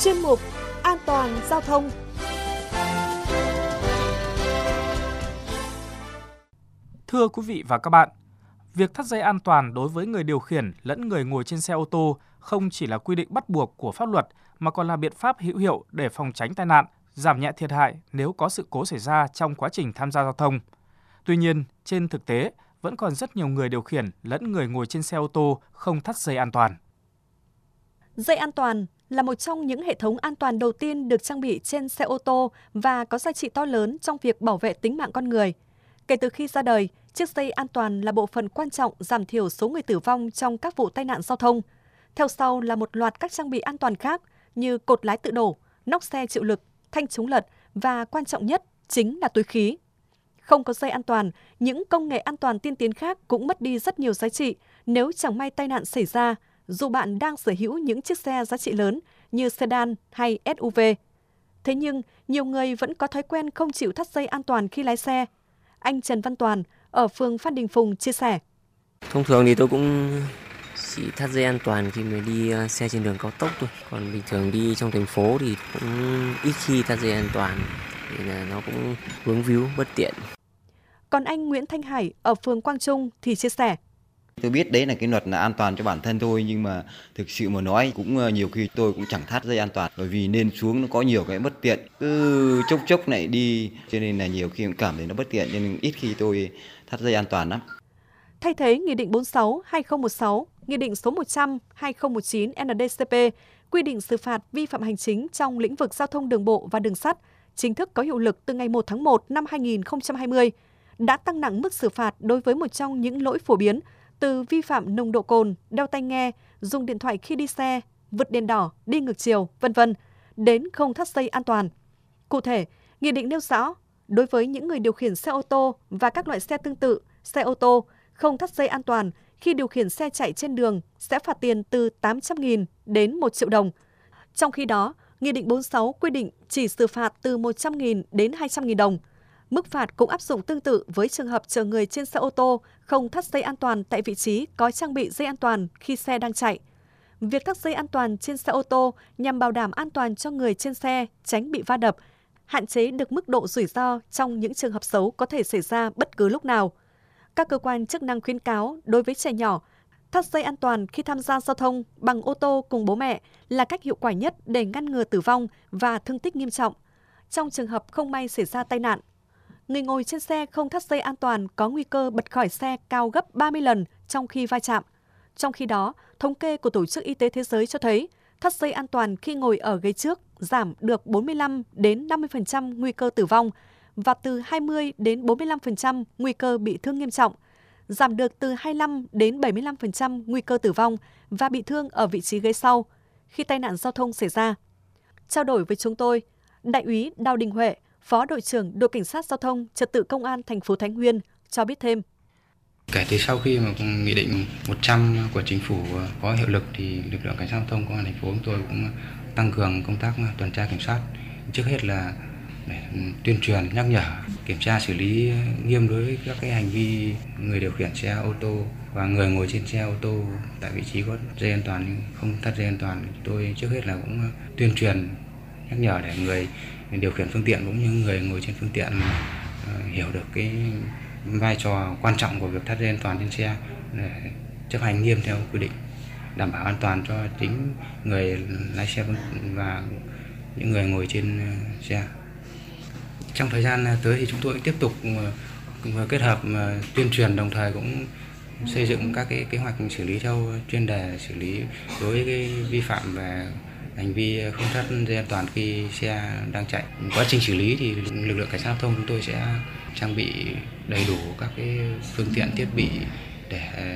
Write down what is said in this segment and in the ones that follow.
chuyên mục An toàn giao thông. Thưa quý vị và các bạn, việc thắt dây an toàn đối với người điều khiển lẫn người ngồi trên xe ô tô không chỉ là quy định bắt buộc của pháp luật mà còn là biện pháp hữu hiệu để phòng tránh tai nạn, giảm nhẹ thiệt hại nếu có sự cố xảy ra trong quá trình tham gia giao thông. Tuy nhiên, trên thực tế, vẫn còn rất nhiều người điều khiển lẫn người ngồi trên xe ô tô không thắt dây an toàn. Dây an toàn là một trong những hệ thống an toàn đầu tiên được trang bị trên xe ô tô và có giá trị to lớn trong việc bảo vệ tính mạng con người. Kể từ khi ra đời, chiếc dây an toàn là bộ phận quan trọng giảm thiểu số người tử vong trong các vụ tai nạn giao thông. Theo sau là một loạt các trang bị an toàn khác như cột lái tự nổ, nóc xe chịu lực, thanh chống lật và quan trọng nhất chính là túi khí. Không có dây an toàn, những công nghệ an toàn tiên tiến khác cũng mất đi rất nhiều giá trị nếu chẳng may tai nạn xảy ra, dù bạn đang sở hữu những chiếc xe giá trị lớn như sedan hay SUV. Thế nhưng, nhiều người vẫn có thói quen không chịu thắt dây an toàn khi lái xe. Anh Trần Văn Toàn ở phường Phan Đình Phùng chia sẻ. Thông thường thì tôi cũng chỉ thắt dây an toàn khi mà đi xe trên đường cao tốc thôi. Còn bình thường đi trong thành phố thì cũng ít khi thắt dây an toàn. Thì là nó cũng vướng víu bất tiện. Còn anh Nguyễn Thanh Hải ở phường Quang Trung thì chia sẻ. Tôi biết đấy là cái luật là an toàn cho bản thân thôi, nhưng mà thực sự mà nói cũng nhiều khi tôi cũng chẳng thắt dây an toàn, bởi vì lên xuống nó có nhiều cái bất tiện, cứ chốc này đi, cho nên là nhiều khi cũng cảm thấy nó bất tiện, nên ít khi tôi thắt dây an toàn lắm. Thay thế Nghị định 46/2016, Nghị định số 100/2019 NDCP quy định xử phạt vi phạm hành chính trong lĩnh vực giao thông đường bộ và đường sắt chính thức có hiệu lực từ ngày 1 tháng 1 năm 2020, đã tăng nặng mức xử phạt đối với một trong những lỗi phổ biến từ vi phạm nồng độ cồn, đeo tai nghe, dùng điện thoại khi đi xe, vượt đèn đỏ, đi ngược chiều, v.v. đến không thắt dây an toàn. Cụ thể, Nghị định nêu rõ, đối với những người điều khiển xe ô tô và các loại xe tương tự, xe ô tô không thắt dây an toàn khi điều khiển xe chạy trên đường sẽ phạt tiền từ 800.000 đến 1 triệu đồng. Trong khi đó, Nghị định 46 quy định chỉ xử phạt từ 100.000 đến 200.000 đồng. Mức phạt cũng áp dụng tương tự với trường hợp chở người trên xe ô tô không thắt dây an toàn tại vị trí có trang bị dây an toàn khi xe đang chạy. Việc thắt dây an toàn trên xe ô tô nhằm bảo đảm an toàn cho người trên xe, tránh bị va đập, hạn chế được mức độ rủi ro trong những trường hợp xấu có thể xảy ra bất cứ lúc nào. Các cơ quan chức năng khuyến cáo đối với trẻ nhỏ, thắt dây an toàn khi tham gia giao thông bằng ô tô cùng bố mẹ là cách hiệu quả nhất để ngăn ngừa tử vong và thương tích nghiêm trọng. Trong trường hợp không may xảy ra tai nạn, người ngồi trên xe không thắt dây an toàn có nguy cơ bật khỏi xe cao gấp 30 lần trong khi va chạm. Trong khi đó, thống kê của Tổ chức Y tế Thế giới cho thấy thắt dây an toàn khi ngồi ở ghế trước giảm được 45 đến 50% nguy cơ tử vong và từ 20 đến 45% nguy cơ bị thương nghiêm trọng, giảm được từ 25 đến 75% nguy cơ tử vong và bị thương ở vị trí ghế sau khi tai nạn giao thông xảy ra. Trao đổi với chúng tôi, Đại úy Đào Đình Huệ, Phó đội trưởng đội cảnh sát giao thông trật tự công an thành phố Thái Nguyên cho biết thêm. Kể từ sau khi mà Nghị định 100 của Chính phủ có hiệu lực thì lực lượng cảnh sát giao thông công an thành phố chúng tôi cũng tăng cường công tác tuần tra kiểm soát. Trước hết là để tuyên truyền, nhắc nhở, kiểm tra xử lý nghiêm đối với các cái hành vi người điều khiển xe ô tô và người ngồi trên xe ô tô tại vị trí có dây an toàn nhưng không thắt dây an toàn. Tôi trước hết là cũng tuyên truyền, nhắc nhở để người điều khiển phương tiện cũng như người ngồi trên phương tiện hiểu được cái vai trò quan trọng của việc thắt dây an toàn trên xe để chấp hành nghiêm theo quy định, đảm bảo an toàn cho chính người lái xe và những người ngồi trên xe. Trong thời gian tới thì chúng tôi tiếp tục kết hợp tuyên truyền, đồng thời cũng xây dựng các cái kế hoạch xử lý theo chuyên đề, xử lý đối với cái vi phạm về hành vi không thắt dây an toàn khi xe đang chạy. Quá trình xử lý thì lực lượng cảnh sát giao thông chúng tôi sẽ trang bị đầy đủ các cái phương tiện thiết bị để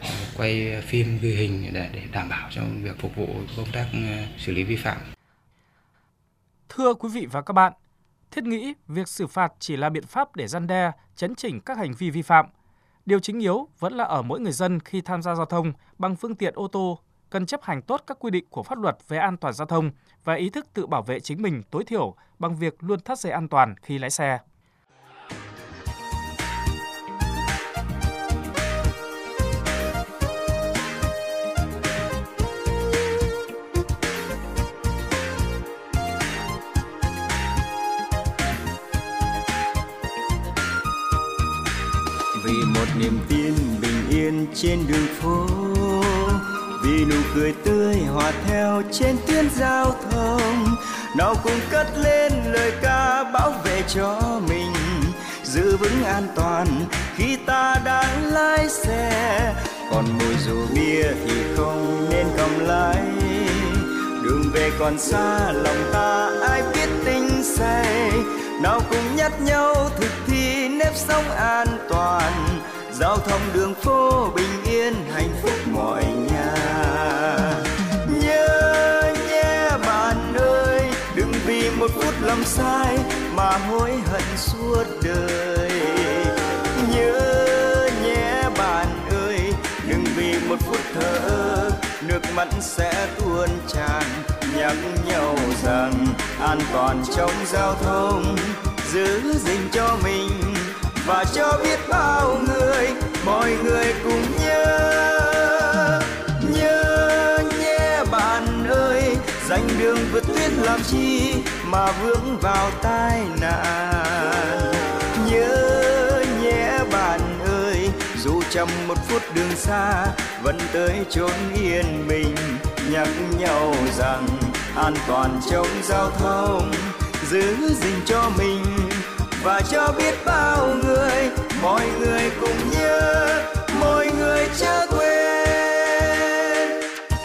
quay phim, ghi hình để đảm bảo cho việc phục vụ công tác xử lý vi phạm. Thưa quý vị và các bạn, thiết nghĩ việc xử phạt chỉ là biện pháp để răn đe, chấn chỉnh các hành vi vi phạm. Điều chính yếu vẫn là ở mỗi người dân khi tham gia giao thông bằng phương tiện ô tô cần chấp hành tốt các quy định của pháp luật về an toàn giao thông và ý thức tự bảo vệ chính mình tối thiểu bằng việc luôn thắt dây an toàn khi lái xe. một niềm tin bình yên trên đường phố, vì nụ cười tươi hòa theo trên tuyến giao thông. Nào cùng cất lên lời ca bảo vệ cho mình, giữ vững an toàn khi ta đang lái xe. Còn mùi rượu bia thì không nên cầm lái, đường về còn xa lòng ta ai biết tinh say. Nào cùng nhắc nhau thực thi nếp sống an toàn, giao thông đường phố bình yên hạnh phúc mọi nhà. Nhớ nhé bạn ơi, đừng vì một phút lầm sai mà hối hận suốt đời. Nhớ nhé bạn ơi, đừng vì một phút thờ ơ nước mắt sẽ tuôn tràn. Nhắc nhau rằng an toàn trong giao thông, giữ gìn cho mình và cho biết bao người, mọi người cùng nhớ. Nhớ nhé bạn ơi, dành đường vượt tuyến làm chi mà vướng vào tai nạn. Nhớ nhé bạn ơi, dù chậm một phút đường xa vẫn tới chốn yên bình. Nhắc nhau rằng an toàn trong giao thông, giữ gìn cho mình và cho biết bao người, mọi người cùng nhớ, mọi người chớ quên.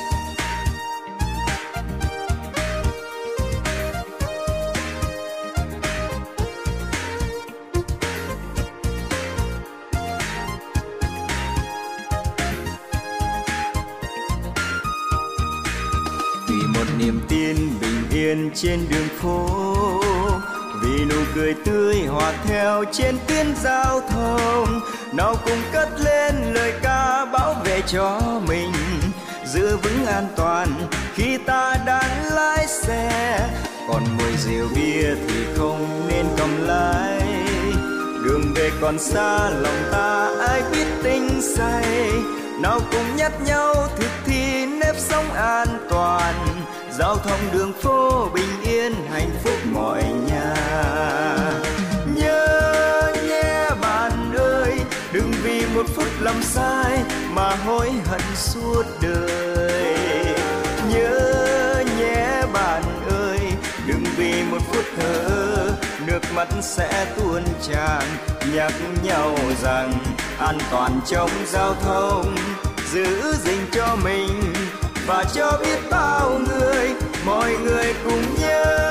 Vì một niềm tin bình yên trên đường phố, vì nụ cười tươi hòa theo trên tuyến giao thông. Nào cùng cất lên lời ca bảo vệ cho mình, giữ vững an toàn khi ta đang lái xe. Còn mùi rượu bia thì không nên cầm lái, đường về còn xa lòng ta ai biết tinh say. Nào cùng nhắc nhau thực thi nếp sống an toàn, giao thông đường phố bình yên hạnh phúc mọi nhà. Nhớ nhé bạn ơi, đừng vì một phút lầm sai mà hối hận suốt đời. Nhớ nhé bạn ơi, đừng vì một phút thờ ơ nước mắt sẽ tuôn tràn. Nhắc nhau rằng an toàn trong giao thông, giữ gìn cho mình và cho biết bao người, mọi người cùng nhớ.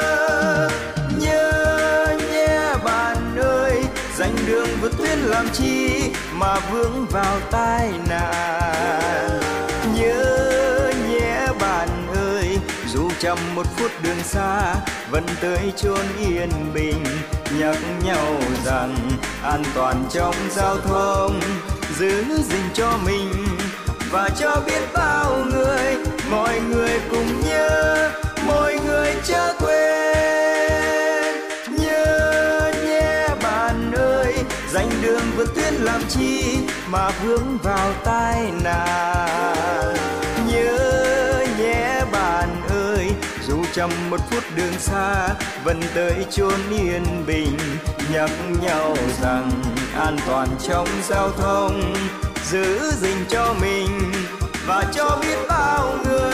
Nhớ nhé bạn ơi, dành đường vượt tuyến làm chi mà vướng vào tai nạn. Nhớ nhé bạn ơi, dù chậm một phút đường xa vẫn tới chốn yên bình. Nhắc nhau rằng an toàn trong giao thông, giữ gìn cho mình và cho biết bao người, mọi người cùng nhớ, mọi người chớ quên. Nhớ nhé bạn ơi, dành đường vượt tuyến làm chi mà vướng vào tai nạn. Nhớ nhé bạn ơi, dù chậm một phút đường xa vẫn tới chốn yên bình. Nhắc nhau rằng an toàn trong giao thông, giữ gìn cho mình và cho biết bao người.